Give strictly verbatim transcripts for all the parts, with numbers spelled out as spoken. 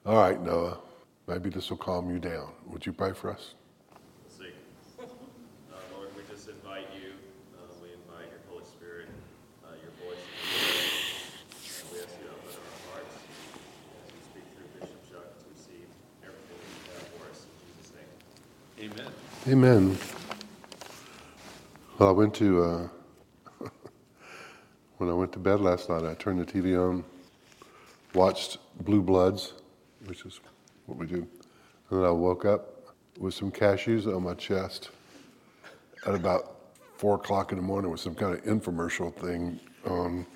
All right, Noah, maybe this will calm you down. Would you pray for us? We'll see. Uh, Lord, we just invite you. Uh, we invite your Holy Spirit, uh, your voice. And we ask you to open our hearts as you speak through Bishop Chuck to receive everything that you have for us. In Jesus' name. Amen. Amen. Well, I went to, uh, when I went to bed last night, I turned the T V on, watched Blue Bloods, which is what we do. And then I woke up with some cashews on my chest at about four o'clock in the morning with some kind of infomercial thing on.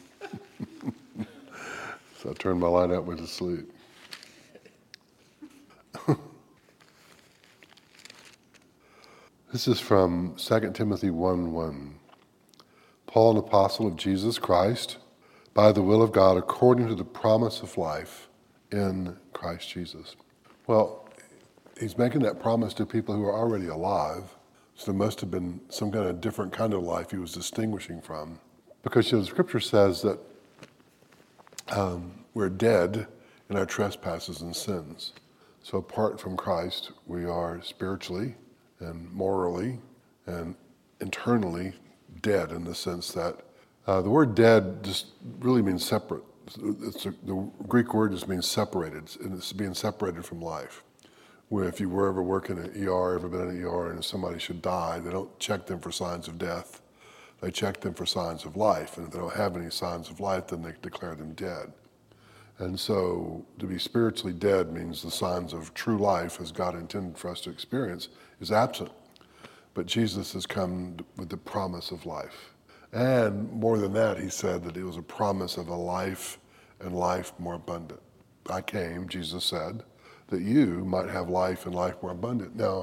So I turned my light out and went to sleep. This is from Second Timothy one one. Paul, an apostle of Jesus Christ, by the will of God, according to the promise of life in Christ Jesus. Well, he's making that promise to people who are already alive. So there must have been some kind of different kind of life he was distinguishing from. Because you know, the scripture says that um, we're dead in our trespasses and sins. So apart from Christ, we are spiritually and morally and internally dead, in the sense that uh, the word dead just really means separate. It's a, the Greek word just means separated, and it's being separated from life. Where if you were ever working in an E R, ever been in an E R, and if somebody should die, they don't check them for signs of death. They check them for signs of life, and if they don't have any signs of life, then they declare them dead. And so to be spiritually dead means the signs of true life, as God intended for us to experience, is absent. But Jesus has come with the promise of life. And more than that, he said that it was a promise of a life and life more abundant. I came, Jesus said, that you might have life and life more abundant. Now,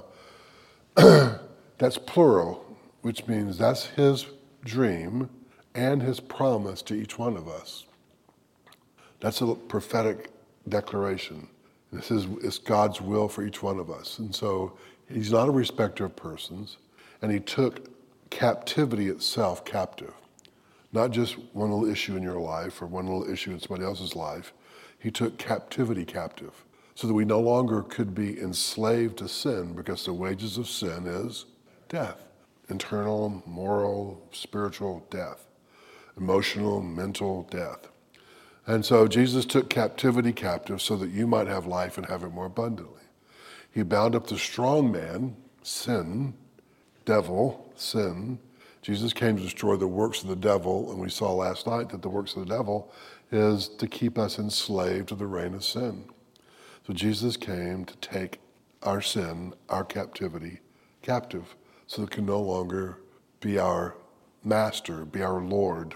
that's plural, which means that's his dream and his promise to each one of us. That's a prophetic declaration. This is it's God's will for each one of us. And so he's not a respecter of persons, and he took captivity itself captive. Not just one little issue in your life or one little issue in somebody else's life. He took captivity captive so that we no longer could be enslaved to sin, because the wages of sin is death. Internal, moral, spiritual death. Emotional, mental death. And so Jesus took captivity captive so that you might have life and have it more abundantly. He bound up the strong man, sin, devil, sin. Jesus came to destroy the works of the devil, and we saw last night that the works of the devil is to keep us enslaved to the reign of sin. So Jesus came to take our sin, our captivity, captive, so that it can no longer be our master, be our Lord.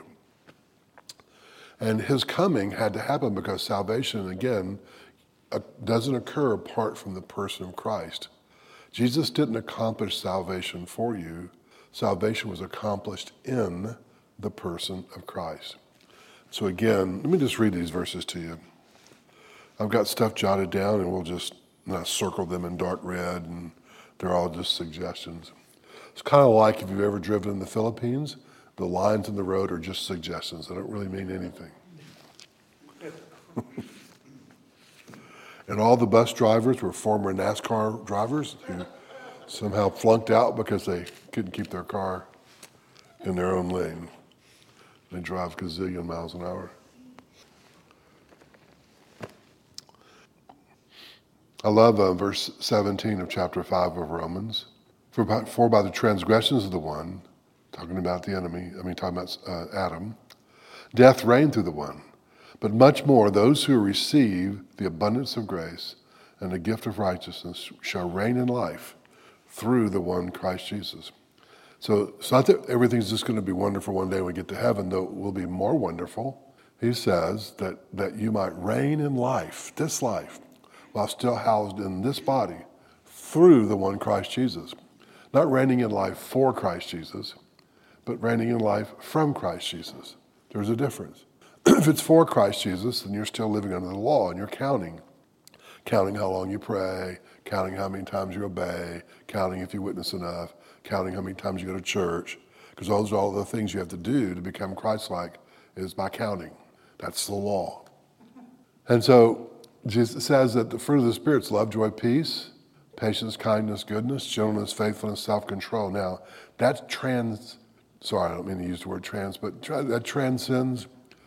And his coming had to happen because salvation, again, uh, doesn't occur apart from the person of Christ. Jesus didn't accomplish salvation for you. Salvation was accomplished in the person of Christ. So again, let me just read these verses to you. I've got stuff jotted down, and we'll just uh, circle them in dark red, and they're all just suggestions. It's kind of like if you've ever driven in the Philippines, the lines in the road are just suggestions. They don't really mean anything. And all the bus drivers were former NASCAR drivers who somehow flunked out because they couldn't keep their car in their own lane. They drive a gazillion miles an hour. I love uh, verse seventeen of chapter five of Romans. For by, for by the transgressions of the one, talking about the enemy, I mean talking about uh, Adam, death reigned through the one. But much more, those who receive the abundance of grace and the gift of righteousness shall reign in life through the one Christ Jesus. So it's not that everything's just going to be wonderful one day when we get to heaven, though it will be more wonderful. He says that, that you might reign in life, this life, while still housed in this body, through the one Christ Jesus. Not reigning in life for Christ Jesus, but reigning in life from Christ Jesus. There's a difference. If it's for Christ Jesus, then you're still living under the law, and you're counting. Counting how long you pray, counting how many times you obey, counting if you witness enough, counting how many times you go to church, because those are all the things you have to do to become Christ-like, is by counting. That's the law. And so Jesus says that the fruit of the Spirit is love, joy, peace, patience, kindness, goodness, gentleness, faithfulness, self-control. Now, that trans, sorry, I don't mean to use the word trans, but tra- that transcends,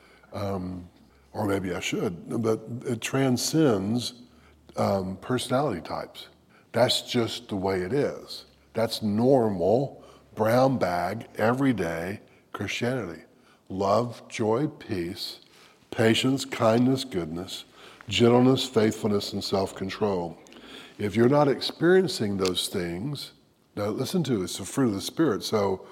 um, or maybe I should, but it transcends um, personality types. That's just the way it is. That's normal, brown bag, everyday Christianity. Love, joy, peace, patience, kindness, goodness, gentleness, faithfulness, and self-control. If you're not experiencing those things, now listen to it, it's the fruit of the Spirit. So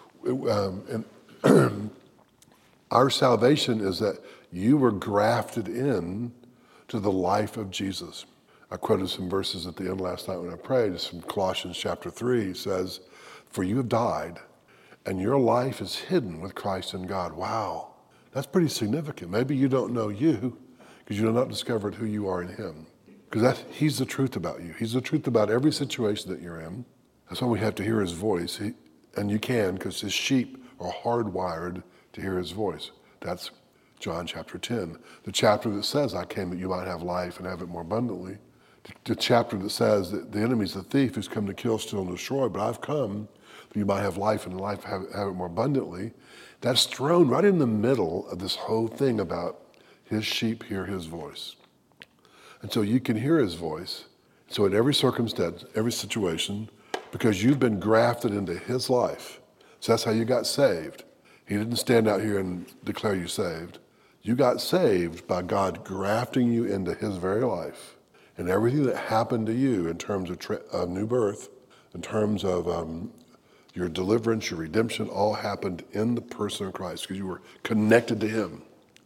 um, and our salvation is that you were grafted in to the life of Jesus. I quoted some verses at the end last night when I prayed. It's from Colossians chapter three. It says, for you have died, and your life is hidden with Christ in God. Wow, that's pretty significant. Maybe you don't know you because you have not discovered who you are in him. Because he's the truth about you. He's the truth about every situation that you're in. That's why we have to hear his voice. He, and you can, because his sheep are hardwired to hear his voice. That's John chapter ten. The chapter that says, I came that you might have life and have it more abundantly. The, the chapter that says that the enemy's the thief who's come to kill, steal, and destroy, but I've come that you might have life and life have, have it more abundantly. That's thrown right in the middle of this whole thing about his sheep hear his voice. And so you can hear his voice. So in every circumstance, every situation, because you've been grafted into his life. So that's how you got saved. He didn't stand out here and declare you saved. You got saved by God grafting you into his very life. And everything that happened to you in terms of tra- uh, new birth, in terms of um, your deliverance, your redemption, all happened in the person of Christ because you were connected to him.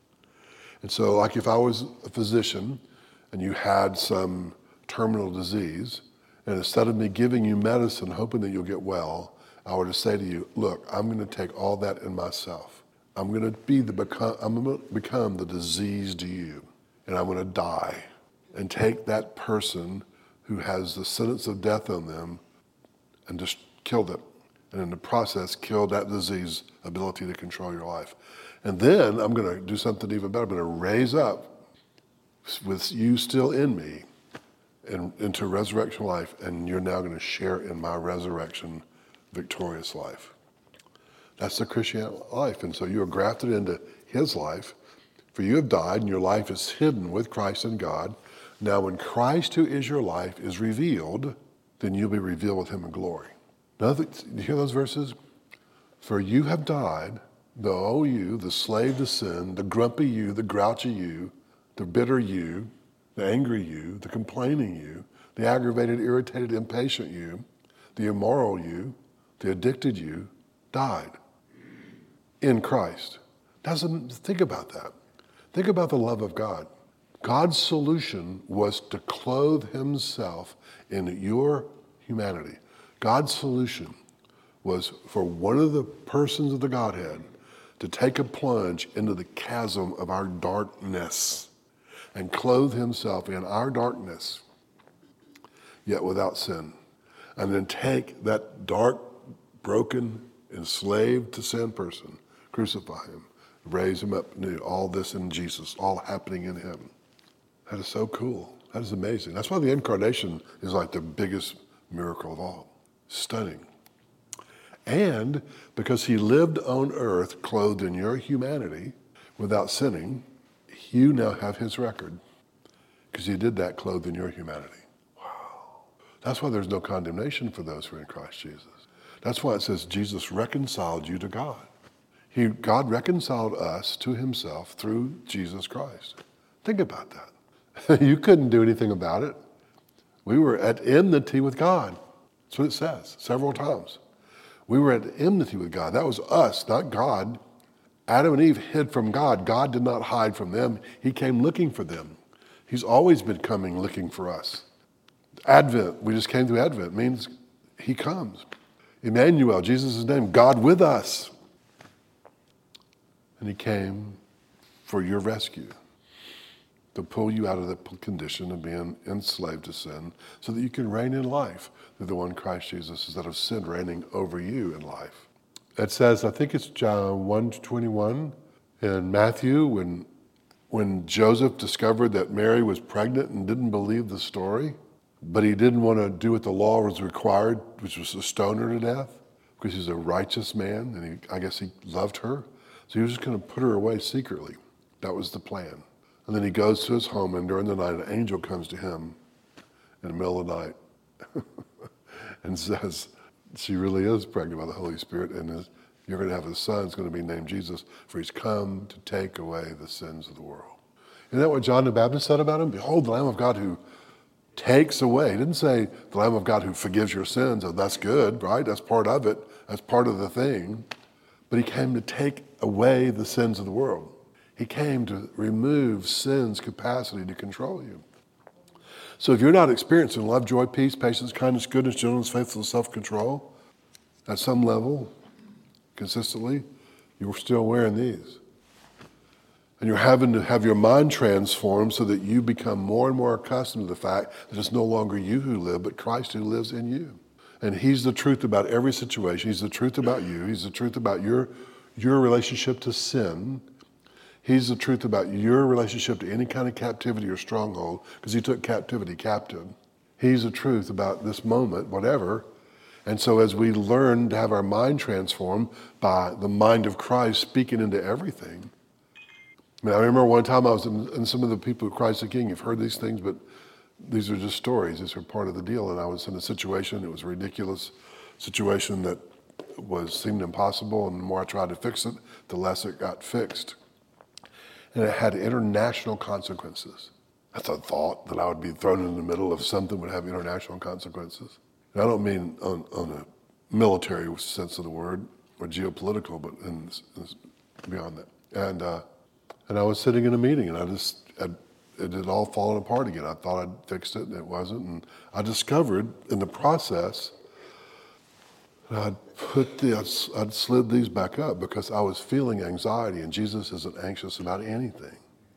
And so like if I was a physician and you had some terminal disease, and instead of me giving you medicine, hoping that you'll get well, I were to say to you, look, I'm going to take all that in myself. I'm going to be the become, I'm going to become the disease to you, and I'm going to die and take that person who has the sentence of death on them and just kill them, and in the process, kill that disease ability to control your life. And then I'm going to do something even better. I'm going to raise up with you still in me and into resurrection life, and you're now going to share in my resurrection victorious life. That's the Christian life. And so you are grafted into his life, for you have died and your life is hidden with Christ in God. Now when Christ, who is your life, is revealed, then you'll be revealed with him in glory. Now, you hear those verses? For you have died, the old you, the slave to sin, the grumpy you, the grouchy you, the bitter you, the angry you, the complaining you, the aggravated, irritated, impatient you, the immoral you, the addicted you, died in Christ. Doesn't think about that. Think about the love of God. God's solution was to clothe himself in your humanity. God's solution was for one of the persons of the Godhead to take a plunge into the chasm of our darkness and clothe himself in our darkness, yet without sin. And then take that dark, broken, enslaved to sin person, crucify him, raise him up new. All this in Jesus, all happening in him. That is so cool. That is amazing. That's why the incarnation is like the biggest miracle of all. Stunning. And because he lived on earth clothed in your humanity without sinning, you now have his record because he did that clothed in your humanity. Wow. That's why there's no condemnation for those who are in Christ Jesus. That's why it says Jesus reconciled you to God. He, God reconciled us to himself through Jesus Christ. Think about that. You couldn't do anything about it. We were at enmity with God. That's what it says several times. We were at enmity with God. That was us, not God. Adam and Eve hid from God. God did not hide from them. He came looking for them. He's always been coming looking for us. Advent, we just came through Advent, means he comes. Emmanuel, Jesus' name, God with us. And he came for your rescue, to pull you out of the condition of being enslaved to sin so that you can reign in life through the one Christ Jesus, instead of sin reigning over you in life. It says, I think it's John one to twenty-one in Matthew, when when Joseph discovered that Mary was pregnant and didn't believe the story, but he didn't want to do what the law was required, which was to stone her to death, because he's a righteous man, and he, I guess he loved her. So he was just going to put her away secretly. That was the plan. And then he goes to his home, and during the night, an angel comes to him in the middle of the night and says, she really is pregnant by the Holy Spirit, and is, you're going to have a son. It's going to be named Jesus, for he's come to take away the sins of the world. Isn't that what John the Baptist said about him? Behold, the Lamb of God who takes away. He didn't say the Lamb of God who forgives your sins. Oh, that's good, right? That's part of it. That's part of the thing. But he came to take away the sins of the world. He came to remove sin's capacity to control you. So if you're not experiencing love, joy, peace, patience, kindness, goodness, gentleness, faithfulness, self-control, at some level, consistently, you're still wearing these. And you're having to have your mind transformed so that you become more and more accustomed to the fact that it's no longer you who live, but Christ who lives in you. And he's the truth about every situation. He's the truth about you. He's the truth about your, your relationship to sin. He's the truth about your relationship to any kind of captivity or stronghold, because he took captivity captive. He's the truth about this moment, whatever. And so as we learn to have our mind transformed by the mind of Christ speaking into everything. I mean, I remember one time I was in, in some of the people of Christ the King. You've heard these things, but these are just stories. These are part of the deal. And I was in a situation, it was a ridiculous situation that was seemed impossible. And the more I tried to fix it, the less it got fixed. And it had international consequences. That's a thought, that I would be thrown in the middle of something that would have international consequences. And I don't mean on, on a military sense of the word or geopolitical, but in, in, beyond that. And uh, and I was sitting in a meeting, and I just, I, it had all fallen apart again. I thought I'd fixed it, and it wasn't. And I discovered in the process that I'd put the, I'd, I'd slid these back up because I was feeling anxiety, and Jesus isn't anxious about anything.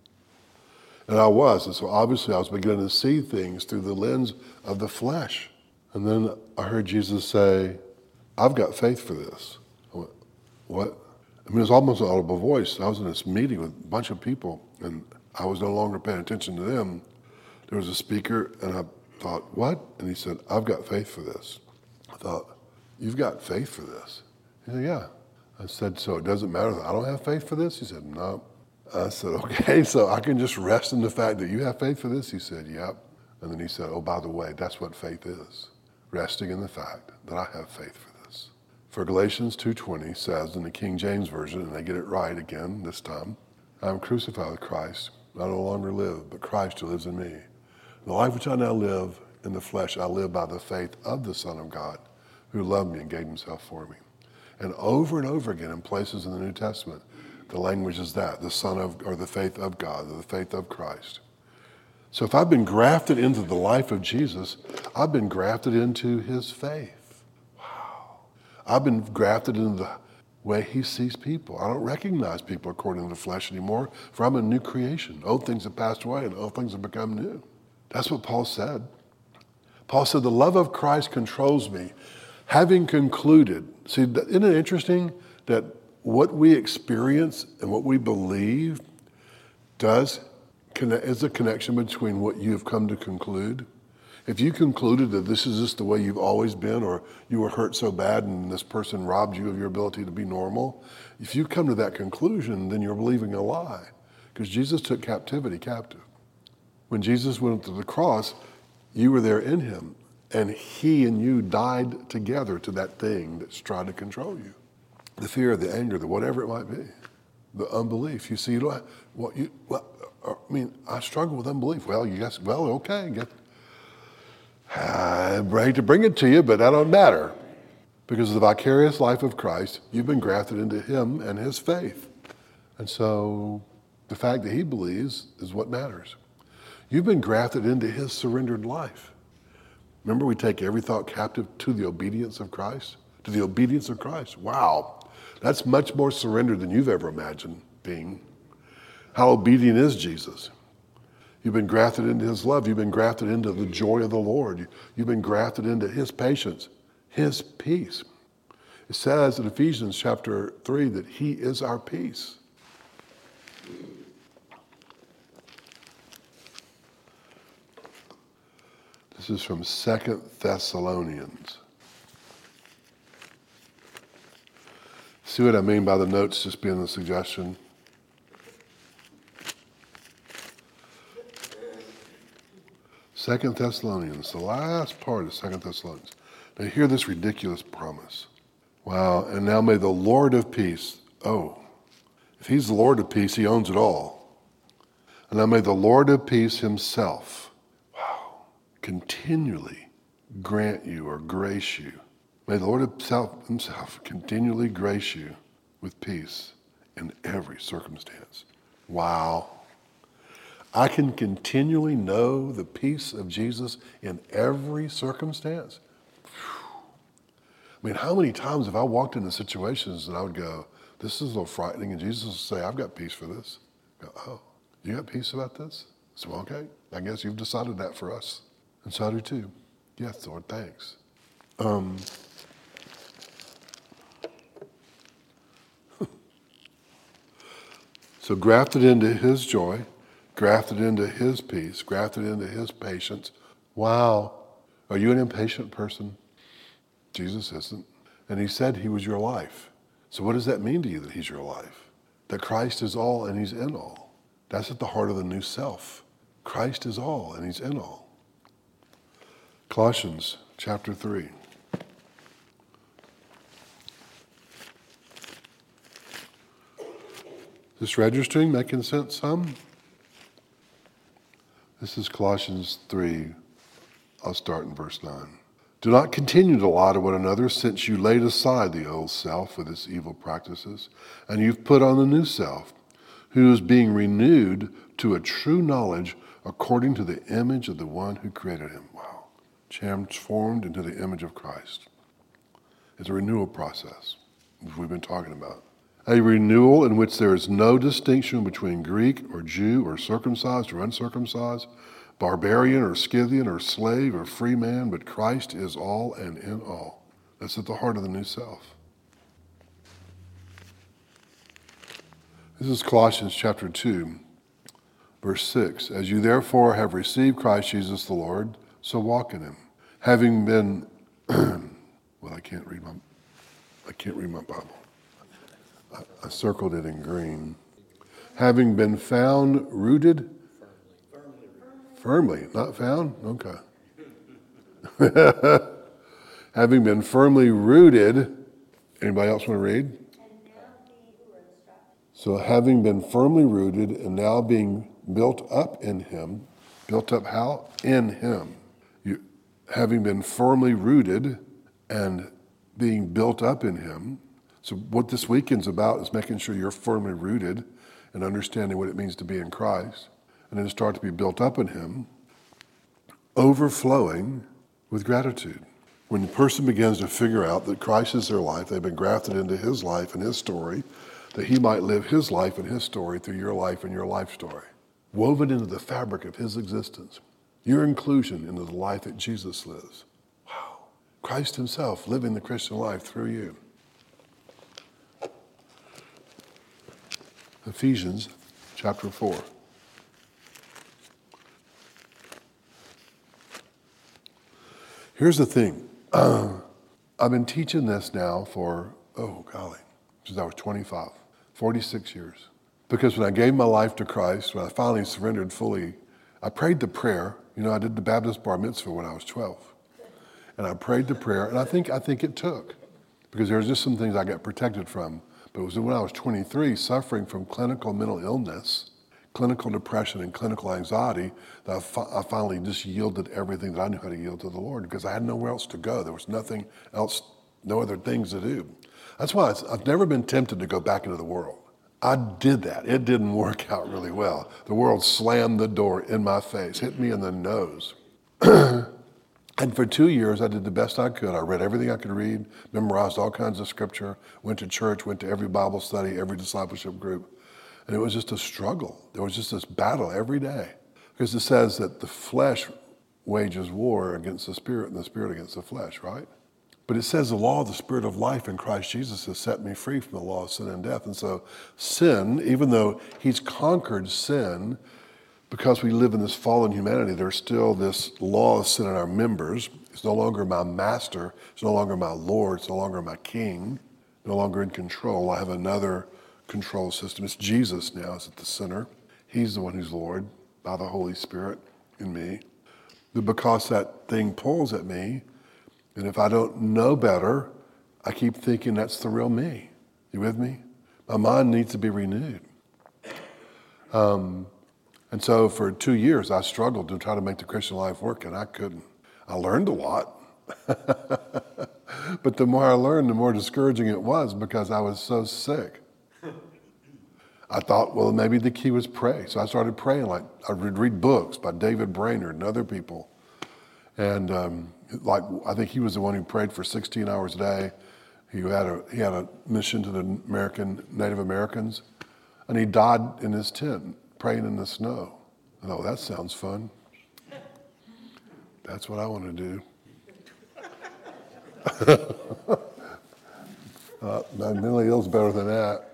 And I was, and so obviously I was beginning to see things through the lens of the flesh. And then I heard Jesus say, I've got faith for this. I went, what? I mean, it was almost an audible voice. I was in this meeting with a bunch of people, and I was no longer paying attention to them. There was a speaker, and I thought, what? And he said, I've got faith for this. I thought, you've got faith for this? He said, yeah. I said, so it doesn't matter that I don't have faith for this? He said, no. I said, okay, so I can just rest in the fact that you have faith for this? He said, yep. And then he said, oh, by the way, that's what faith is. Resting in the fact that I have faith for this. For Galatians two twenty says in the King James Version, and they get it right again this time, I am crucified with Christ. I no longer live, but Christ who lives in me. The life which I now live in the flesh, I live by the faith of the Son of God, who loved me and gave himself for me. And over and over again in places in the New Testament, the language is that, the Son of, or the faith of God, or the faith of Christ. So if I've been grafted into the life of Jesus, I've been grafted into his faith. Wow. I've been grafted into the way he sees people. I don't recognize people according to the flesh anymore, for I'm a new creation. Old things have passed away and old things have become new. That's what Paul said. Paul said, the love of Christ controls me, having concluded. See, isn't it interesting that what we experience and what we believe does is a connection between what you have come to conclude. If you concluded that this is just the way you've always been, or you were hurt so bad and this person robbed you of your ability to be normal, if you come to that conclusion, then you're believing a lie, because Jesus took captivity captive. When Jesus went to the cross, you were there in him, and he and you died together to that thing that's trying to control you. The fear, the anger, the whatever it might be, the unbelief. You see, you don't, what you, well, I mean, I struggle with unbelief. Well, you guess, well, okay, get, I hate to bring it to you, but that don't matter. Because of the vicarious life of Christ, you've been grafted into him and his faith. And so the fact that he believes is what matters. You've been grafted into his surrendered life. Remember, we take every thought captive to the obedience of Christ, to the obedience of Christ. Wow. That's much more surrendered than you've ever imagined being. How obedient is Jesus? You've been grafted into his love. You've been grafted into the joy of the Lord. You've been grafted into his patience, his peace. It says in Ephesians chapter three that he is our peace. This is from Second Thessalonians. See what I mean by the notes just being a suggestion? Second Thessalonians, the last part of Second Thessalonians. Now hear this ridiculous promise. Wow, and now may the Lord of peace, oh, if he's the Lord of peace, he owns it all. And now may the Lord of peace himself, wow, continually grant you or grace you. May the Lord himself, himself continually grace you with peace in every circumstance. Wow. I can continually know the peace of Jesus in every circumstance. I mean, how many times have I walked into situations and I would go, this is a little frightening, and Jesus would say, I've got peace for this. I go, oh, you got peace about this? So, okay, I guess you've decided that for us. And so I do too. Yes, Lord, thanks. Um, so grafted into his joy, grafted into his peace, grafted into his patience. Wow. Are you an impatient person? Jesus isn't. And he said he was your life. So what does that mean to you, that he's your life? That Christ is all and he's in all. That's at the heart of the new self. Christ is all and he's in all. Colossians chapter three. This registering, making sense some? This is Colossians three. I'll start in verse nine. Do not continue to lie to one another, since you laid aside the old self with its evil practices, and you've put on the new self, who is being renewed to a true knowledge according to the image of the one who created him. Wow. Transformed into the image of Christ. It's a renewal process, which we've been talking about. A renewal in which there is no distinction between Greek or Jew or circumcised or uncircumcised, barbarian or Scythian or slave or free man, but Christ is all and in all. That's at the heart of the new self. This is Colossians chapter two, verse six. As you therefore have received Christ Jesus the Lord, so walk in him. Having been, well, I can't read my, I can't read my Bible. I, I circled it in green. Having been found rooted, firmly, not found? Okay. Having been firmly rooted, anybody else want to read? So having been firmly rooted and now being built up in him, built up how? In him. You, having been firmly rooted and being built up in him. So what this weekend's about is making sure you're firmly rooted and understanding what it means to be in Christ. And then start to be built up in him, overflowing with gratitude. When the person begins to figure out that Christ is their life, they've been grafted into his life and his story, that he might live his life and his story through your life and your life story. Woven into the fabric of his existence. Your inclusion into the life that Jesus lives. Wow. Christ himself living the Christian life through you. Ephesians chapter four. Here's the thing. Uh, I've been teaching this now for, oh golly, since I was twenty-five, forty-six years. Because when I gave my life to Christ, when I finally surrendered fully, I prayed the prayer. You know, I did the Baptist bar mitzvah when I was twelve. And I prayed the prayer, and I think I think it took. Because there was just some things I got protected from. But it was when I was twenty-three, suffering from clinical mental illness, clinical depression and clinical anxiety, that I, fi- I finally just yielded everything that I knew how to yield to the Lord, because I had nowhere else to go. There was nothing else, no other things to do. That's why I've never been tempted to go back into the world. I did that. It didn't work out really well. The world slammed the door in my face, hit me in the nose. And for two years, I did the best I could. I read everything I could read, memorized all kinds of scripture, went to church, went to every Bible study, every discipleship group. And it was just a struggle. There was just this battle every day. Because it says that the flesh wages war against the spirit and the spirit against the flesh, right? But it says the law of the Spirit of life in Christ Jesus has set me free from the law of sin and death. And so sin, even though he's conquered sin, because we live in this fallen humanity, there's still this law of sin in our members. It's no longer my master. It's no longer my Lord. It's no longer my king. No longer in control. I have another control system. It's Jesus now is at the center. He's the one who's Lord by the Holy Spirit in me. But because that thing pulls at me, and if I don't know better, I keep thinking that's the real me. You with me? My mind needs to be renewed. Um, and so for two years, I struggled to try to make the Christian life work, and I couldn't. I learned a lot. But the more I learned, the more discouraging it was because I was so sick. I thought, well, maybe the key was pray. So I started praying. Like I would read books by David Brainerd and other people. And um, like I think he was the one who prayed for sixteen hours a day. He had a he had a mission to the American Native Americans, and he died in his tent praying in the snow. I thought, that sounds fun. That's what I want to do. uh, mentally ill's better than that.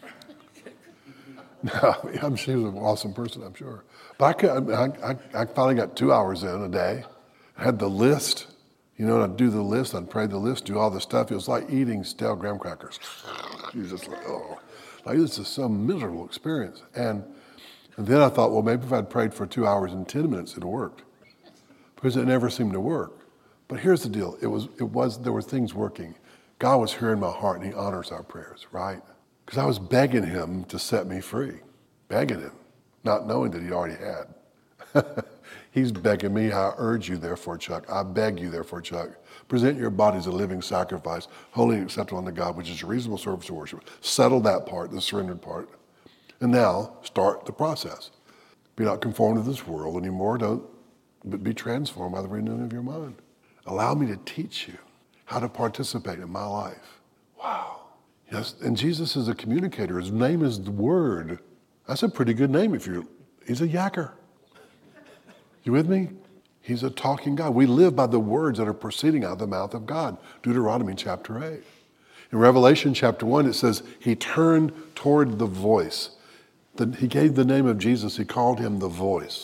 No, I'm, she was an awesome person, I'm sure. But I, could, I, I, I finally got two hours in a day. I had the list. You know, I'd do the list, I'd pray the list, do all the stuff. It was like eating stale graham crackers. You just like, oh, like this is some miserable experience. And, and then I thought, well, maybe if I'd prayed for two hours and ten minutes, it'd worked. Because it never seemed to work. But here's the deal. It was, it was, there were things working. God was hearing my heart, and he honors our prayers, right? Because I was begging him to set me free. Begging him, not knowing that he already had. He's begging me. I urge you, therefore, Chuck. I beg you, therefore, Chuck. Present your body as a living sacrifice, holy and acceptable unto God, which is a reasonable service of worship. Settle that part, the surrendered part. And now, start the process. Be not conformed to this world anymore. Don't, but be transformed by the renewing of your mind. Allow me to teach you how to participate in my life. Wow. Yes, and Jesus is a communicator. His name is the Word. That's a pretty good name if you're, he's a yacker. You with me? He's a talking God. We live by the words that are proceeding out of the mouth of God. Deuteronomy chapter eight. In Revelation chapter one, it says, he turned toward the voice. The, he gave the name of Jesus. He called him the voice.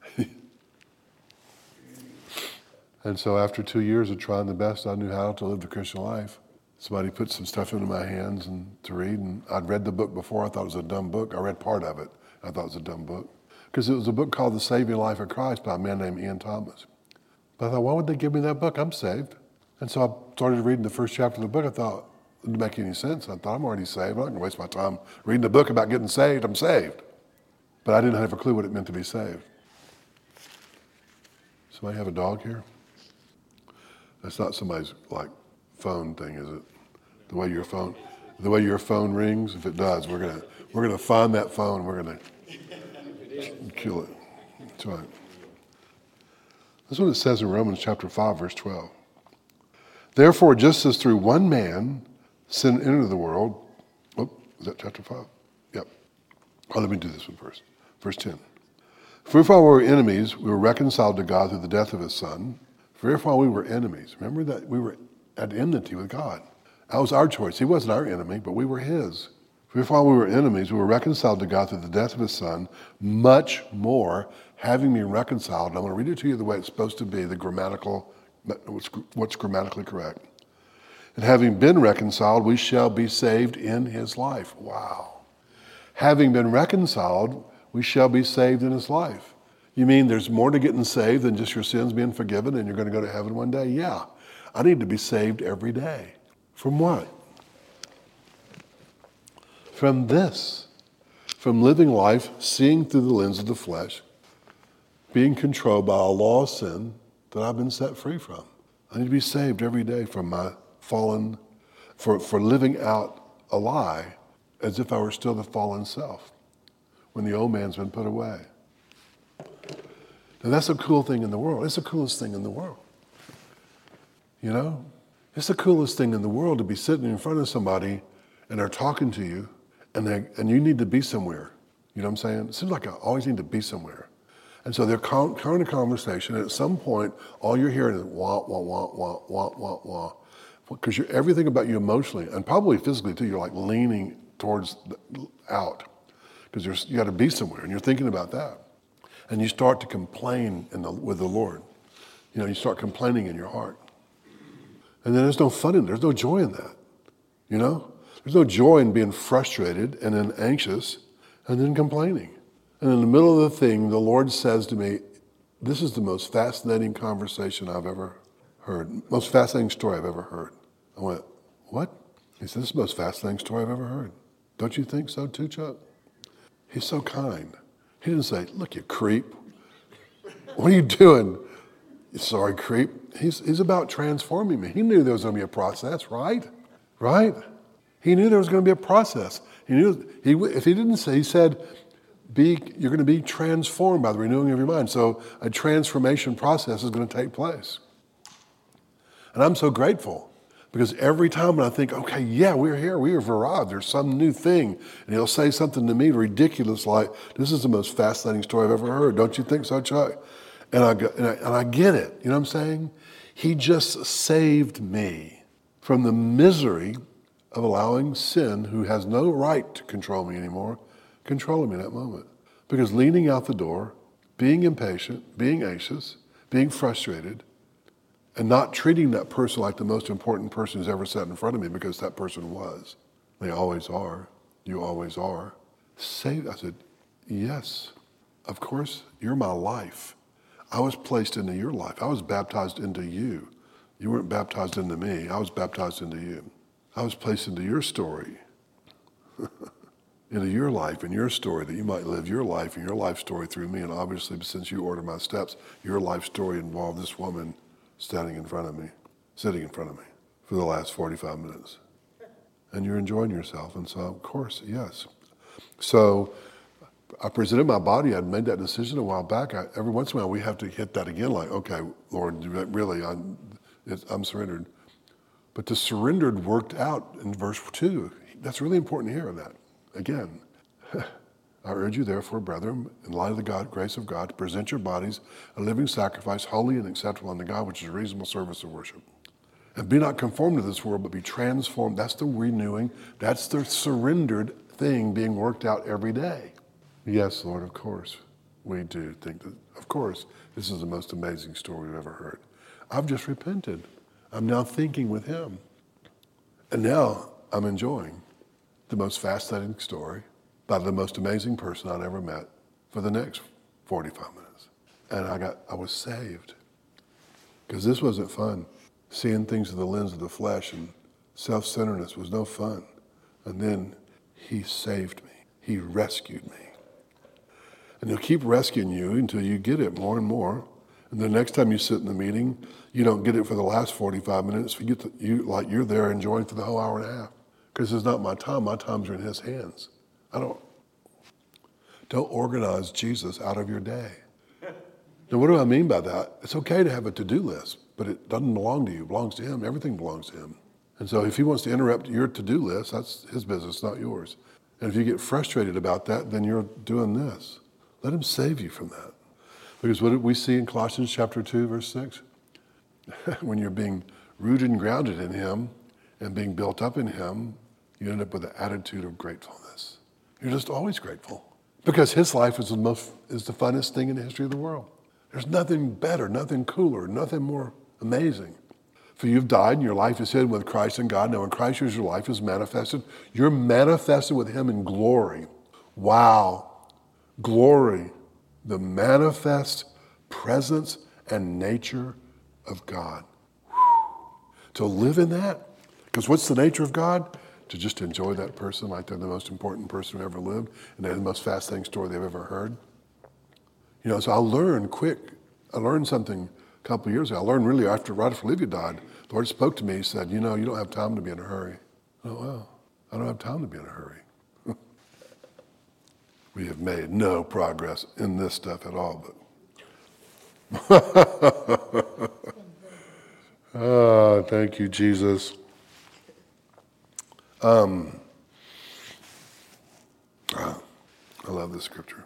And so after two years of trying the best I knew how to live the Christian life, somebody put some stuff into my hands and to read. And I'd read the book before. I thought it was a dumb book. I read part of it. I thought it was a dumb book. Because it was a book called The Saving Life of Christ by a man named Ian Thomas. But I thought, why would they give me that book? I'm saved. And so I started reading the first chapter of the book. I thought, it didn't make any sense. I thought, I'm already saved. I'm not going to waste my time reading a book about getting saved. I'm saved. But I didn't have a clue what it meant to be saved. Somebody have a dog here? That's not somebody's like phone thing, is it? The way your phone, the way your phone rings. If it does, we're gonna we're gonna find that phone. We're gonna kill it. That's right. That's what it says in Romans chapter five, verse twelve. Therefore, just as through one man sin entered the world. Oh, is that chapter five? Yep. Oh, let me do this one first. Verse ten. For if while we were enemies, we were reconciled to God through the death of his Son. For if while we were enemies, remember that we were at enmity with God. That was our choice. He wasn't our enemy, but we were his. For if while we were enemies, we were reconciled to God through the death of his Son, much more, having been reconciled, and I'm going to read it to you the way it's supposed to be, the grammatical, what's grammatically correct. And having been reconciled, we shall be saved in his life. Wow. Having been reconciled, we shall be saved in his life. You mean there's more to getting saved than just your sins being forgiven and you're going to go to heaven one day? Yeah. I need to be saved every day. From what? From this. From living life, seeing through the lens of the flesh, being controlled by a law of sin that I've been set free from. I need to be saved every day from my fallen, for, for living out a lie as if I were still the fallen self when the old man's been put away. And that's a cool thing in the world. It's the coolest thing in the world. You know? It's the coolest thing in the world to be sitting in front of somebody and they're talking to you and they and you need to be somewhere. You know what I'm saying? It seems like I always need to be somewhere. And so they're current a conversation, and at some point, all you're hearing is wah, wah, wah, wah, wah, wah, wah. Because you're everything about you emotionally, and probably physically too, you're like leaning towards the, out. Because you got to be somewhere, and you're thinking about that. and you start to complain in the, with the Lord. You know, you start complaining in your heart. And then there's no fun in there. There's no joy in that. You know? There's no joy in being frustrated and then anxious and then complaining. And in the middle of the thing, the Lord says to me, this is the most fascinating conversation I've ever heard. Most fascinating story I've ever heard. I went, what? He said, this is the most fascinating story I've ever heard. Don't you think so too, Chuck? He's so kind. He didn't say, look, you creep. What are you doing? Sorry, creep. He's, he's about transforming me. He knew there was going to be a process, right? Right? He knew there was going to be a process. He knew, he, if he didn't say, he said, be, you're going to be transformed by the renewing of your mind. So a transformation process is going to take place. And I'm so grateful because every time when I think, okay, yeah, we're here, we are Varad, there's some new thing, and he'll say something to me ridiculous like, this is the most fascinating story I've ever heard. Don't you think so, Chuck? And I, go, and I, and I get it. You know what I'm saying? He just saved me from the misery of allowing sin, who has no right to control me anymore, controlling me in that moment. Because leaning out the door, being impatient, being anxious, being frustrated, and not treating that person like the most important person who's ever sat in front of me, because that person was. They always are. You always are. Saved. I said, yes, of course, you're my life. I was placed into your life. I was baptized into you. You weren't baptized into me. I was baptized into you. I was placed into your story, into your life and your story, that you might live your life and your life story through me. And obviously, since you ordered my steps, your life story involved this woman standing in front of me, sitting in front of me for the last forty-five minutes. And you're enjoying yourself. And so, of course, yes. So I presented my body. I'd made that decision a while back. I, every once in a while, we have to hit that again, like, okay, Lord, really, I'm, it's, I'm surrendered. But the surrendered worked out in verse two. That's really important to hear that. Again, I urge you, therefore, brethren, in light of the God, grace of God, to present your bodies a living sacrifice, holy and acceptable unto God, which is a reasonable service of worship. And be not conformed to this world, but be transformed. That's the renewing. That's the surrendered thing being worked out every day. Yes, Lord, of course. We do think that, of course, this is the most amazing story we've ever heard. I've just repented. I'm now thinking with him. And now I'm enjoying the most fascinating story by the most amazing person I'd ever met for the next forty-five minutes. And I got, I was saved. Because this wasn't fun. Seeing things through the lens of the flesh and self-centeredness was no fun. And then he saved me. He rescued me. And he'll keep rescuing you until you get it more and more. And the next time you sit in the meeting, you don't get it for the last forty-five minutes. You get to, you like you're there enjoying for the whole hour and a half. Because it's not my time. My times are in his hands. I don't, don't organize Jesus out of your day. Now, what do I mean by that? It's okay to have a to-do list, but it doesn't belong to you. It belongs to him. Everything belongs to him. And so if he wants to interrupt your to-do list, that's his business, not yours. And if you get frustrated about that, then you're doing this. Let him save you from that. Because what did we see in Colossians chapter two, verse six? When you're being rooted and grounded in him and being built up in him, you end up with an attitude of gratefulness. You're just always grateful. Because his life is the most is the funnest thing in the history of the world. There's nothing better, nothing cooler, nothing more amazing. For you've died and your life is hidden with Christ in God. Now when Christ is your life is manifested, you're manifested with him in glory. Wow. Glory. The manifest presence and nature of God. To live in that. Because what's the nature of God? To just enjoy that person like they're the most important person who ever lived and they're the most fascinating story they've ever heard. You know, so I learned quick. I learned something a couple of years ago. I learned really after, right after Olivia died. The Lord spoke to me. He said, you know, you don't have time to be in a hurry. Oh, well, I don't have time to be in a hurry. We have made no progress in this stuff at all. But oh, thank you, Jesus. Um, oh, I love this scripture.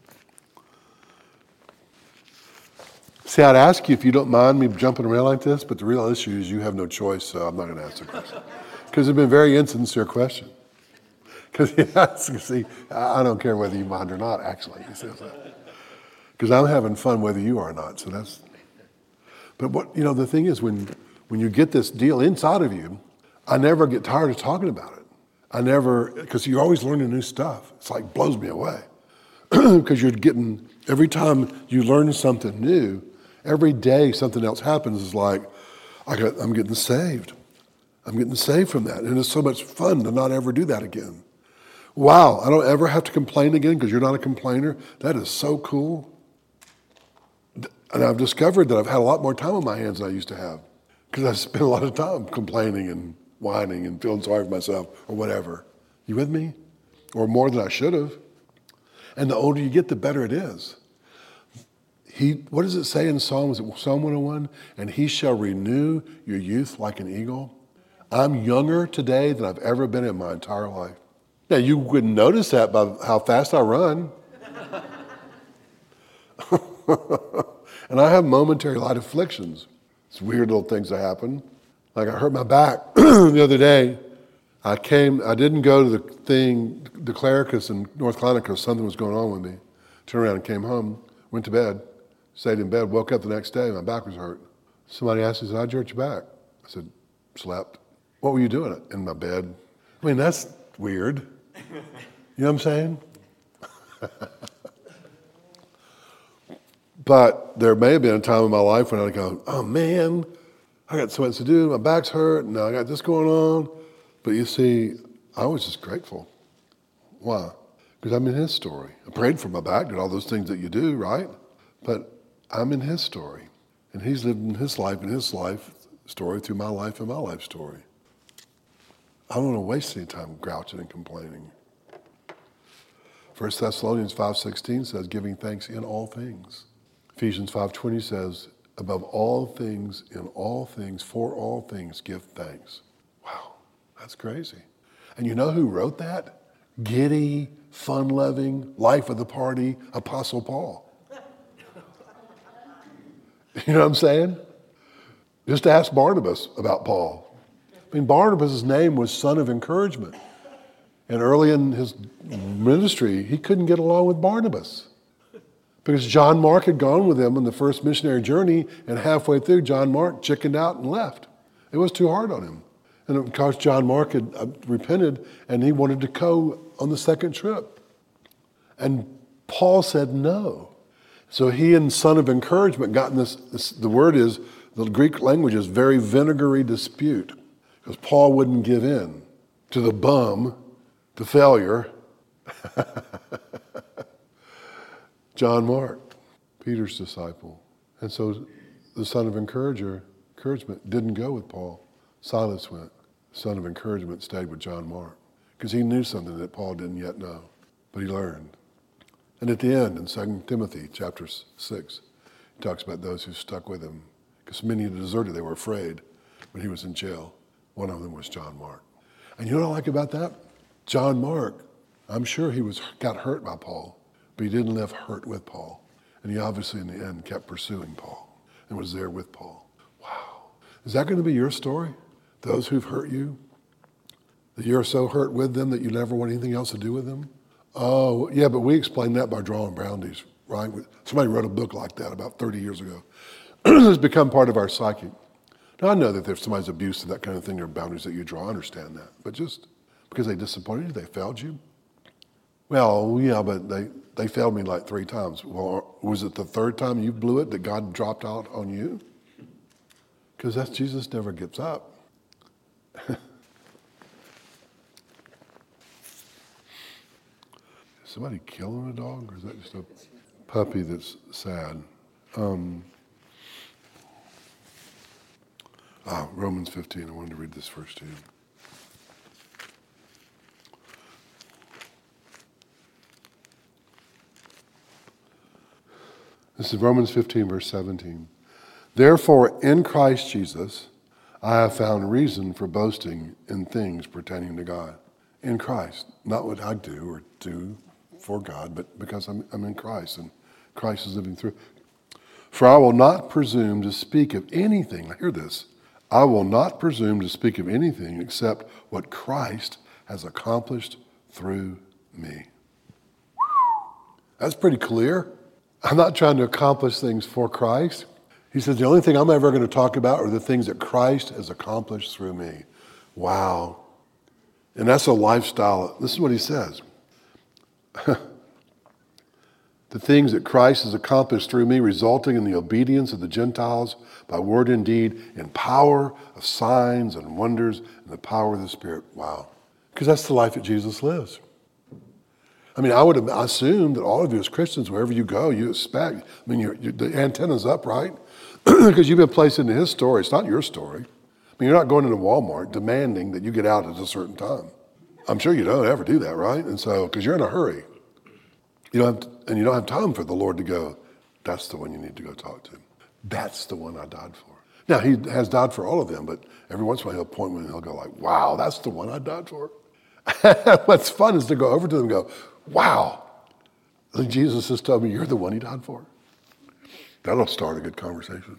See, I'd ask you if you don't mind me jumping around like this, but the real issue is you have no choice, so I'm not going to ask the question. Because it's been a very insincere question. Because, yes, see, I don't care whether you mind or not, actually. He says that. Because I'm having fun whether you are or not. So that's, but what, you know, the thing is when, when you get this deal inside of you, I never get tired of talking about it. I never, because you're always learning new stuff. It's like blows me away. Because you're getting, every time you learn something new, every day something else happens is like, I got, I'm getting saved. I'm getting saved from that. And it's so much fun to not ever do that again. Wow, I don't ever have to complain again because you're not a complainer. That is so cool. And I've discovered that I've had a lot more time on my hands than I used to have because I spent a lot of time complaining and whining and feeling sorry for myself or whatever. You with me? Or more than I should have. And the older you get, the better it is. He, what does it say in Psalm, is it Psalm one oh one? And he shall renew your youth like an eagle. I'm younger today than I've ever been in my entire life. Now, you wouldn't notice that by how fast I run. And I have momentary light afflictions. It's weird little things that happen. Like I hurt my back the other day. I came, I didn't go to the thing, the Clericus in North Carolina because something was going on with me. Turned around and came home, went to bed, stayed in bed, woke up the next day, my back was hurt. Somebody asked me, how'd you hurt your back? I said, slept. What were you doing? In my bed. I mean, that's weird. You know what I'm saying? But there may have been a time in my life when I go, oh man, I got so much to do, my back's hurt, and now I got this going on. But you see, I was just grateful. Why? Because I'm in his story. I prayed for my back, did all those things that you do, right? But I'm in his story. And he's living his life and his life story through my life and my life story. I don't want to waste any time grouching and complaining. First Thessalonians five sixteen says, giving thanks in all things. Ephesians five twenty says, above all things, in all things, for all things, give thanks. Wow, that's crazy. And you know who wrote that? Giddy, fun-loving, life of the party, Apostle Paul. You know what I'm saying? Just ask Barnabas about Paul. I mean, Barnabas' name was son of encouragement. And early in his ministry, he couldn't get along with Barnabas because John Mark had gone with him on the first missionary journey, and halfway through, John Mark chickened out and left. It was too hard on him. And of course, John Mark had uh, repented, and he wanted to go on the second trip. And Paul said no. So he and son of encouragement got in this, this, the word is, the Greek language is very vinegary dispute, because Paul wouldn't give in to the bum, the failure, John Mark, Peter's disciple. And so the son of encourager, encouragement didn't go with Paul. Silas went. The son of encouragement stayed with John Mark because he knew something that Paul didn't yet know, but he learned. And at the end, in Second Timothy chapter six, he talks about those who stuck with him because many had deserted. They were afraid when he was in jail. One of them was John Mark. And you know what I like about that? John Mark, I'm sure he was got hurt by Paul, but he didn't live hurt with Paul. And he obviously in the end kept pursuing Paul and was there with Paul. Wow. Is that going to be your story? Those who've hurt you? That you're so hurt with them that you never want anything else to do with them? Oh, yeah, but we explained that by drawing boundaries, right? Somebody wrote a book like that about thirty years ago. It's become part of our psyche. Now, I know that if somebody's abusive, that kind of thing, there are boundaries that you draw. I understand that. But just because they disappointed you, they failed you? Well, yeah, but they, they failed me like three times. Well, was it the third time you blew it that God dropped out on you? Because that's Jesus never gives up. Is somebody killing a dog, or is that just a puppy that's sad? Um, ah, Romans fifteen. I wanted to read this first to you. This is Romans fifteen, verse seventeen. Therefore, in Christ Jesus, I have found reason for boasting in things pertaining to God. In Christ, not what I do or do for God, but because I'm, I'm in Christ and Christ is living through. For I will not presume to speak of anything, hear this, I will not presume to speak of anything except what Christ has accomplished through me. That's pretty clear. I'm not trying to accomplish things for Christ. He says, the only thing I'm ever going to talk about are the things that Christ has accomplished through me. Wow. And that's a lifestyle. This is what he says. The things that Christ has accomplished through me, resulting in the obedience of the Gentiles by word and deed, in power of signs and wonders, and the power of the Spirit. Wow. Because that's the life that Jesus lives. I mean, I would assume that all of you as Christians, wherever you go, you expect, I mean, you're, you're, the antenna's up, right? Because you've been placed into his story. It's not your story. I mean, you're not going into Walmart demanding that you get out at a certain time. I'm sure you don't ever do that, right? And so, because you're in a hurry. You don't have to, and you don't have time for the Lord to go, that's the one you need to go talk to. That's the one I died for. Now, he has died for all of them, but every once in a while he'll point when he'll go like, wow, that's the one I died for. What's fun is to go over to them and go, wow, like Jesus has told me you're the one he died for. That'll start a good conversation.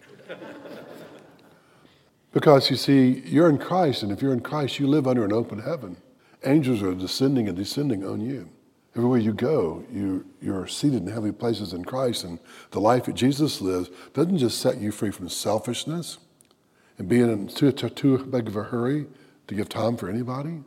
Because you see, you're in Christ, and if you're in Christ, you live under an open heaven. Angels are descending and descending on you. Everywhere you go, you, you're seated in heavenly places in Christ, and the life that Jesus lives doesn't just set you free from selfishness and being in too, too, too big of a hurry to give time for anybody,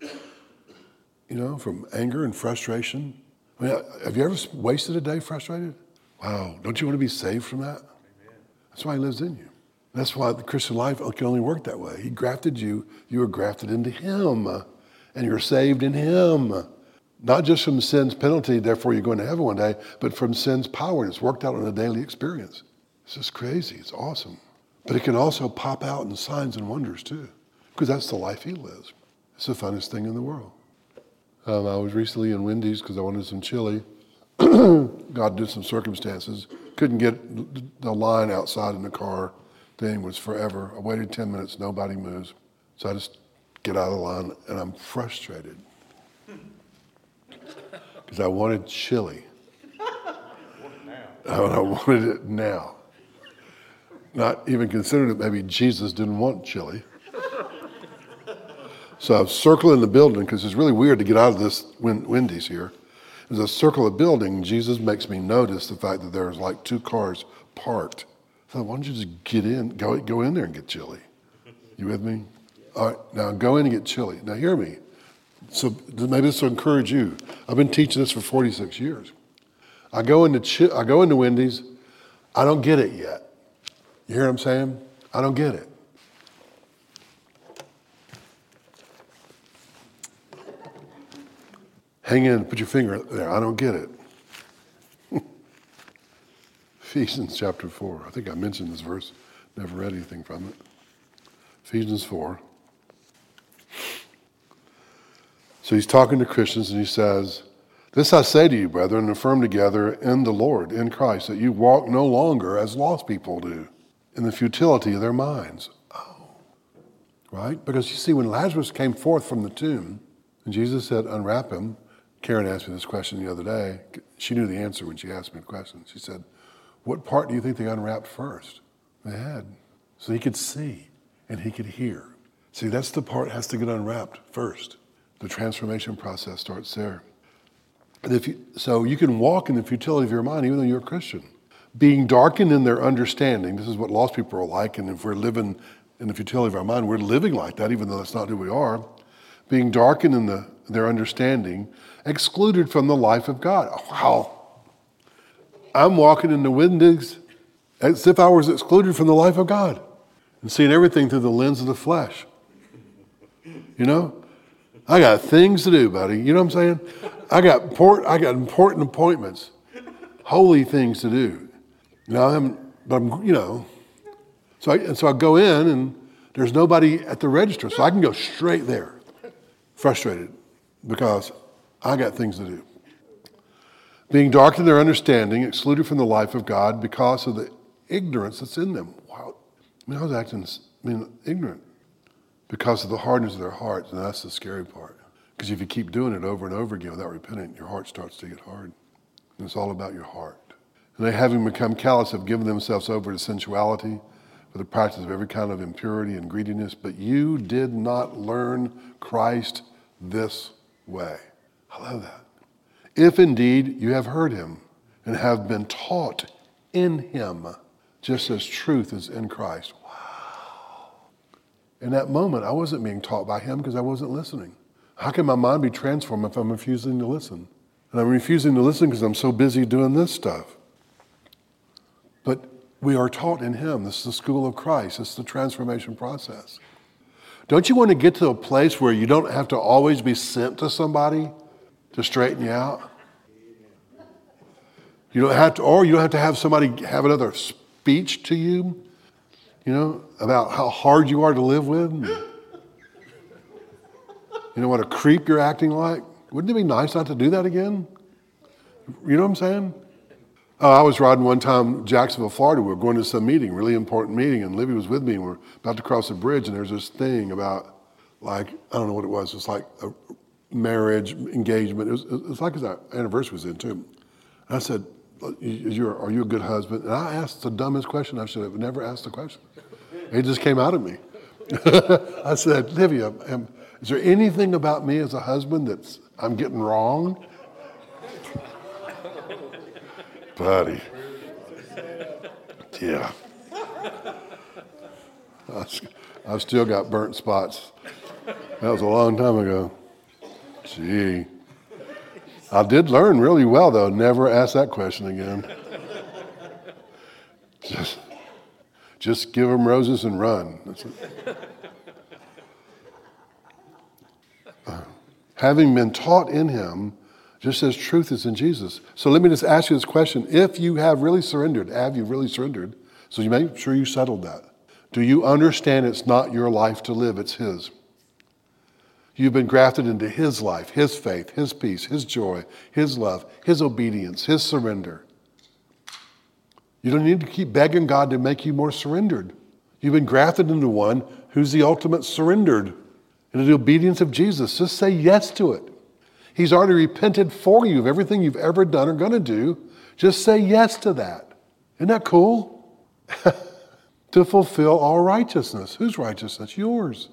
you know, from anger and frustration. I mean, have you ever wasted a day frustrated? Wow, don't you want to be saved from that? Amen. That's why he lives in you. That's why the Christian life can only work that way. He grafted you, you were grafted into him, and you're saved in him. Not just from sin's penalty, therefore you're going to heaven one day, but from sin's power. And it's worked out on a daily experience. It's just crazy. It's awesome. But it can also pop out in signs and wonders too, because that's the life he lives. It's the funnest thing in the world. Um, I was recently in Wendy's because I wanted some chili. God did some circumstances. Couldn't get the line outside in the car. Thing was forever. I waited ten minutes, nobody moves. So I just get out of the line and I'm frustrated. Because I wanted chili. I wanted it now. Not even considering that maybe Jesus didn't want chili. So I was circling the building because it's really weird to get out of this Wendy's here. As I circle the building, Jesus makes me notice the fact that there's like two cars parked. So why don't you just get in, go, go in there and get chili? You with me? All right, now go in and get chili. Now hear me. So maybe this will encourage you. I've been teaching this for forty-six years. I go into chi- I go into Wendy's. I don't get it yet. You hear what I'm saying? I don't get it. Hang in, put your finger there. I don't get it. Ephesians chapter four. I think I mentioned this verse. Never read anything from it. Ephesians four. So he's talking to Christians and he says, this I say to you, brethren, and affirm together in the Lord, in Christ, that you walk no longer as lost people do, in the futility of their minds. Oh. Right? Because you see, when Lazarus came forth from the tomb, and Jesus said, unwrap him. Karen asked me this question the other day. She knew the answer when she asked me the question. She said, what part do you think they unwrapped first? The head. So he could see and he could hear. See, that's the part that has to get unwrapped first. The transformation process starts there. And if you, so you can walk in the futility of your mind even though you're a Christian. Being darkened in their understanding, this is what lost people are like, and if we're living in the futility of our mind, we're living like that even though that's not who we are. Being darkened in the, their understanding, excluded from the life of God. Wow. I'm walking in the Wendy's as if I was excluded from the life of God and seeing everything through the lens of the flesh. You know? I got things to do, buddy. You know what I'm saying? I got important, I got important appointments, holy things to do. You know, I'm, but I'm, you know, so I, and so I go in and there's nobody at the register, so I can go straight there, frustrated because I got things to do. Being darkened in their understanding, excluded from the life of God because of the ignorance that's in them. Wow. I mean, I was acting, I mean, ignorant. Because of the hardness of their hearts, and that's the scary part. Because if you keep doing it over and over again without repenting, your heart starts to get hard. And it's all about your heart. And they, having become callous, have given themselves over to sensuality for the practice of every kind of impurity and greediness. But you did not learn Christ this way. I love that. If indeed you have heard him and have been taught in him, just as truth is in Christ. Wow. In that moment, I wasn't being taught by him because I wasn't listening. How can my mind be transformed if I'm refusing to listen? And I'm refusing to listen because I'm so busy doing this stuff. But we are taught in him. This is the school of Christ. It's the transformation process. Don't you want to get to a place where you don't have to always be sent to somebody to straighten you out? You don't have to, or you don't have to have somebody have another speech to you, you know, about how hard you are to live with. You know what a creep you're acting like? Wouldn't it be nice not to do that again? You know what I'm saying? Oh, I was riding one time Jacksonville, Florida. We were going to some meeting, really important meeting, and Libby was with me, and we we're about to cross the bridge, and there's this thing about, like, I don't know what it was. It was like a marriage, engagement. It was, it was like our anniversary was in, too. And I said, Is your, are you a good husband? And I asked the dumbest question I should have never asked the question. It just came out of me. I said, Livia, am, is there anything about me as a husband that I'm getting wrong? Buddy. Yeah. I've still got burnt spots. That was a long time ago. Gee. I did learn really well, though. Never ask that question again. Just, just give them roses and run. That's it. Uh, having been taught in him, just as truth is in Jesus. So let me just ask you this question. If you have really surrendered, have you really surrendered? So you make sure you settled that. Do you understand it's not your life to live, it's his? You've been grafted into his life, his faith, his peace, his joy, his love, his obedience, his surrender. You don't need to keep begging God to make you more surrendered. You've been grafted into one who's the ultimate surrendered. In the obedience of Jesus, just say yes to it. He's already repented for you of everything you've ever done or going to do. Just say yes to that. Isn't that cool? To fulfill all righteousness. Whose righteousness? Yours.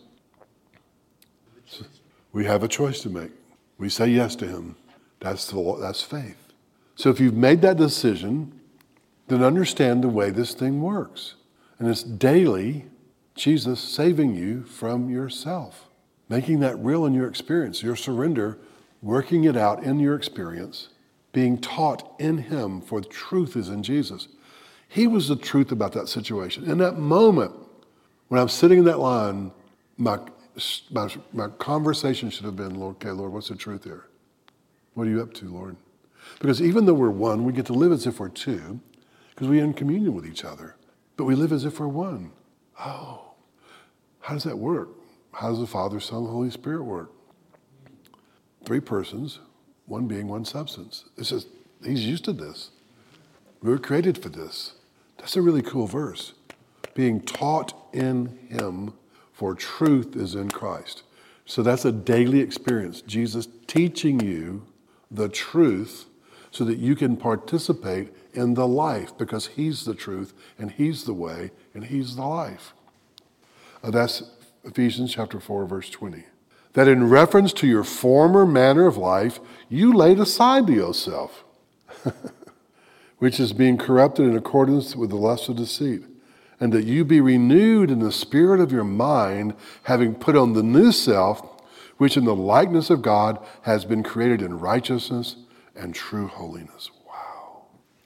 We have a choice to make. We say yes to him. That's the, that's faith. So if you've made that decision, then understand the way this thing works. And it's daily Jesus saving you from yourself, making that real in your experience, your surrender, working it out in your experience, being taught in him, for the truth is in Jesus. He was the truth about that situation. In that moment, when I'm sitting in that line, my My, my conversation should have been, Lord, okay, Lord, what's the truth here? What are you up to, Lord? Because even though we're one, we get to live as if we're two, because we're in communion with each other. But we live as if we're one. Oh, how does that work? How does the Father, Son, and the Holy Spirit work? Three persons, one being, one substance. It's just, he's used to this. We were created for this. That's a really cool verse. Being taught in him, for truth is in Christ. So that's a daily experience. Jesus teaching you the truth so that you can participate in the life, because he's the truth and he's the way and he's the life. Uh, that's Ephesians chapter four, verse twenty. That in reference to your former manner of life, you laid aside the old self, which is being corrupted in accordance with the lust of deceit, and that you be renewed in the spirit of your mind, having put on the new self, which in the likeness of God has been created in righteousness and true holiness. Wow.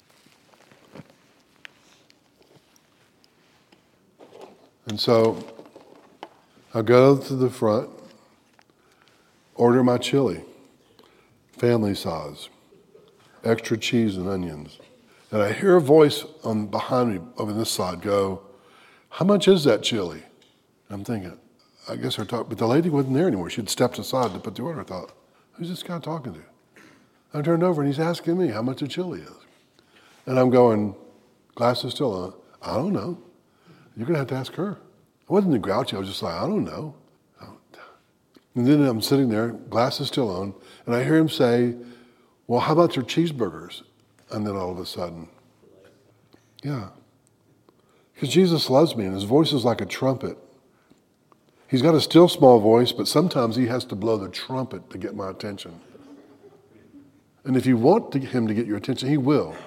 And so I'll go to the front, order my chili, family size, extra cheese and onions. And I hear a voice on behind me over this side go, how much is that chili? I'm thinking, I guess they're talking, but the lady wasn't there anymore. She'd stepped aside to put the order. I thought, who's this guy talking to? I turned over and he's asking me how much the chili is. And I'm going, glasses still on. I don't know. You're going to have to ask her. I wasn't the grouchy. I was just like, I don't know. And then I'm sitting there, glasses still on, and I hear him say, well, how about your cheeseburgers? And then all of a sudden, yeah. Because Jesus loves me and his voice is like a trumpet. He's got a still small voice, but sometimes he has to blow the trumpet to get my attention. And if you want to, him to get your attention, he will.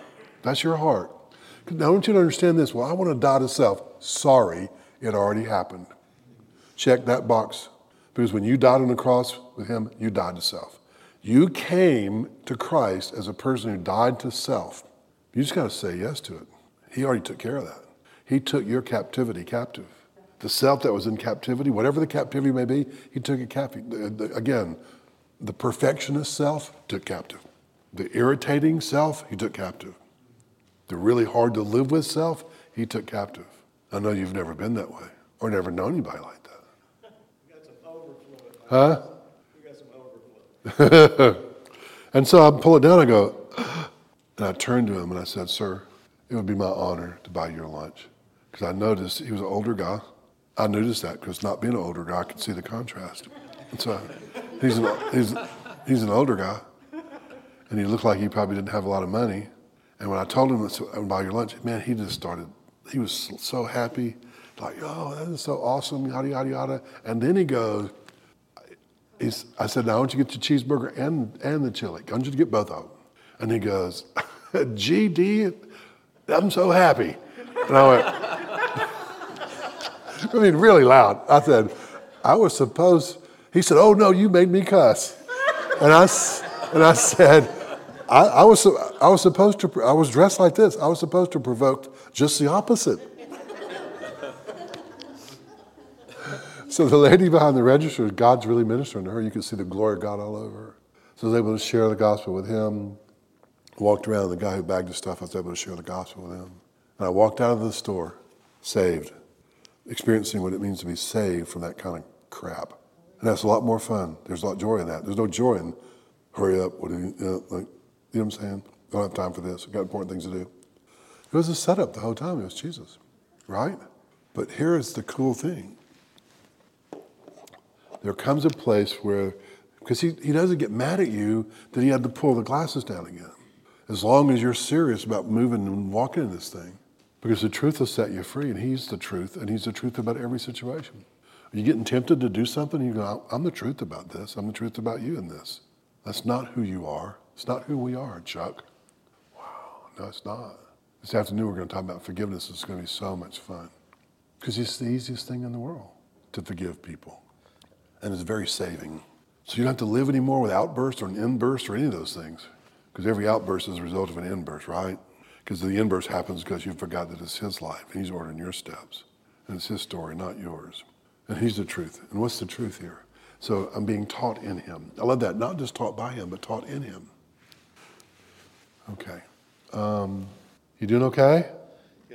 That's your heart. Now I want you to understand this. Well, I want to die to self. Sorry, it already happened. Check that box. Because when you died on the cross with him, you died to self. You came to Christ as a person who died to self. You just got to say yes to it. He already took care of that. He took your captivity captive. The self that was in captivity, whatever the captivity may be, he took it captive. Again, the perfectionist self took captive. The irritating self, he took captive. The really hard to live with self, he took captive. I know you've never been that way or never known anybody like that. We got some overflow. Huh? We got some overflow. And so I pull it down, I go, and I turned to him and I said, sir, it would be my honor to buy your lunch. Because I noticed he was an older guy. I noticed that because not being an older guy, I could see the contrast. And so he's an, he's, he's an older guy. And he looked like he probably didn't have a lot of money. And when I told him I would buy your lunch, man, he just started, he was so happy. Like, oh, that is so awesome, yada, yada, yada. And then he goes, he's, I said, now I want you to get your cheeseburger and, and the chili. I want you to get both of them. And he goes, G D, I'm so happy. And I went, I mean, really loud. I said, I was supposed, he said, oh no, you made me cuss. And I, and I said, I, I was I was supposed to, I was dressed like this. I was supposed to provoke just the opposite. So the lady behind the register, God's really ministering to her. You could see the glory of God all over her. So I was able to share the gospel with him. Walked around, the guy who bagged the stuff, I was able to share the gospel with him. And I walked out of the store, saved, experiencing what it means to be saved from that kind of crap. And that's a lot more fun. There's a lot of joy in that. There's no joy in, hurry up, what do you, you know, like, you know what I'm saying? I don't have time for this. I've got important things to do. It was a setup the whole time. It was Jesus, right? But here is the cool thing. There comes a place where, because he, he doesn't get mad at you that he had to pull the glasses down again. As long as you're serious about moving and walking in this thing. Because the truth will set you free, and he's the truth, and he's the truth about every situation. Are you getting tempted to do something? You go, I'm the truth about this. I'm the truth about you in this. That's not who you are. It's not who we are, Chuck. Wow, no, it's not. This afternoon we're going to talk about forgiveness. It's going to be so much fun. Because it's the easiest thing in the world to forgive people. And it's very saving. So you don't have to live anymore with outbursts or an inburst or any of those things. Because every outburst is a result of an inburst, right? Because the inburst happens because you forgot that it's his life and he's ordering your steps. And it's his story, not yours. And he's the truth. And what's the truth here? So I'm being taught in him. I love that. Not just taught by him, but taught in him. Okay. Um, you doing okay? Yes.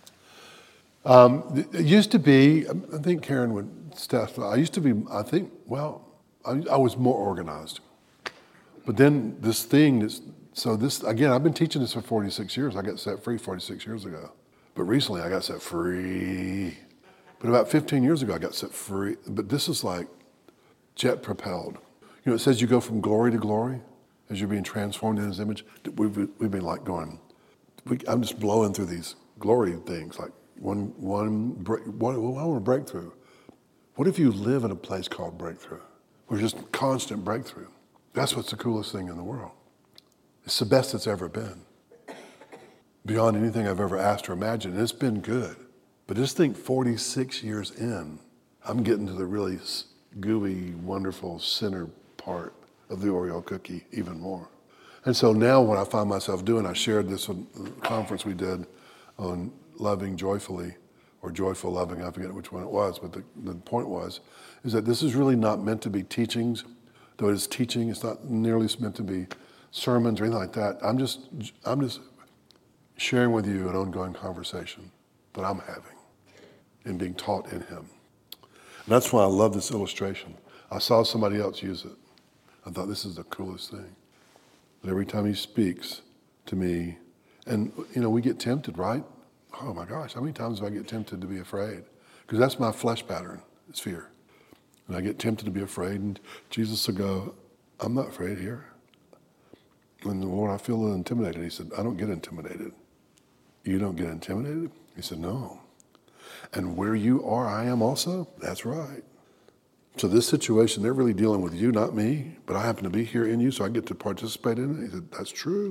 Um, it used to be, I think Karen would, Steph, I used to be, I think, well, I, I was more organized. But then this thing, this, so this, again, I've been teaching this for forty-six years. I got set free forty-six years ago. But recently I got set free. But about fifteen years ago I got set free. But this is like jet propelled. You know, it says you go from glory to glory as you're being transformed in his image. We've, we've been like going, we, I'm just blowing through these glory things. Like one, one, break, one, I want a breakthrough. What if you live in a place called breakthrough? Where just constant breakthrough. That's what's the coolest thing in the world. It's the best it's ever been. Beyond anything I've ever asked or imagined. And it's been good. But just think forty-six years in, I'm getting to the really gooey, wonderful center part of the Oreo cookie even more. And so now what I find myself doing, I shared this at the conference we did on loving joyfully, or joyful loving, I forget which one it was, but the, the point was, is that this is really not meant to be teachings. Though it is teaching, it's not nearly meant to be sermons or anything like that. I'm just, I'm just sharing with you an ongoing conversation that I'm having and being taught in him. And that's why I love this illustration. I saw somebody else use it. I thought this is the coolest thing. But every time he speaks to me, and you know, we get tempted, right? Oh my gosh, how many times do I get tempted to be afraid? Because that's my flesh pattern, it's fear. And I get tempted to be afraid, and Jesus will go, I'm not afraid here. And the Lord, I feel a little intimidated. He said, I don't get intimidated. You don't get intimidated? He said, no. And where you are, I am also? That's right. So this situation, they're really dealing with you, not me, but I happen to be here in you, so I get to participate in it. He said, that's true.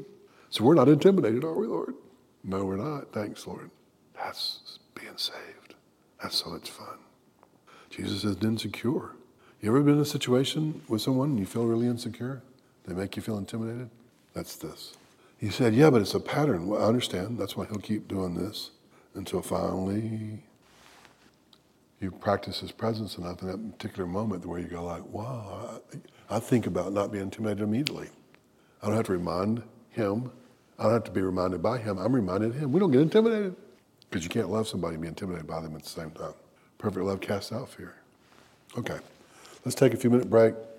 So we're not intimidated, are we, Lord? No, we're not. Thanks, Lord. That's being saved. That's so much fun. Jesus is insecure. You ever been in a situation with someone and you feel really insecure? They make you feel intimidated? That's this. He said, yeah, but it's a pattern. Well, I understand. That's why he'll keep doing this until finally you practice his presence enough in that particular moment where you go like, wow, I, I think about not being intimidated immediately. I don't have to remind him. I don't have to be reminded by him. I'm reminded of him. We don't get intimidated because you can't love somebody and be intimidated by them at the same time. Perfect love casts out fear. Okay, let's take a few minute break.